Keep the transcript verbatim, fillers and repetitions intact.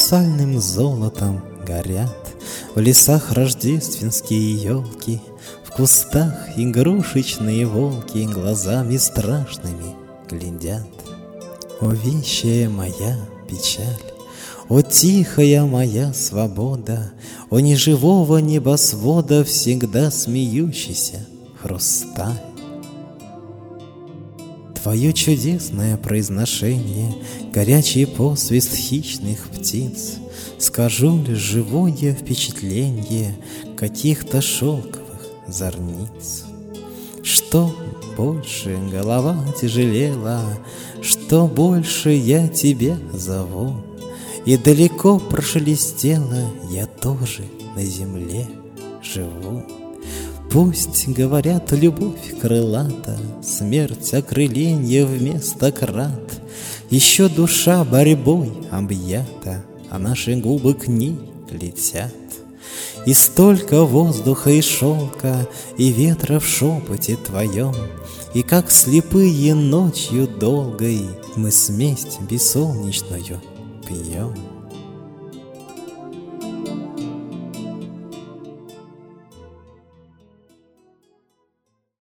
сальным золотом горят в лесах рождественские елки, в кустах игрушечные волки глазами страшными глядят. О, вещая моя печаль, о, тихая моя свобода, о, неживого небосвода всегда смеющийся хрусталь! Твое чудесное произношение, горячий посвист хищных птиц, скажу лишь живое впечатление каких-то шелковых зорниц. Что больше голова тяжелела, что больше я тебя зову, и далеко прошелестело, я тоже на земле живу. Пусть, говорят, любовь крылата, смерть окрыленье вместо крат, еще душа борьбой объята, а наши губы к ней летят. И столько воздуха и шелка, и ветра в шепоте твоем, и как слепые ночью долгой мы смесь бессолнечную пьем.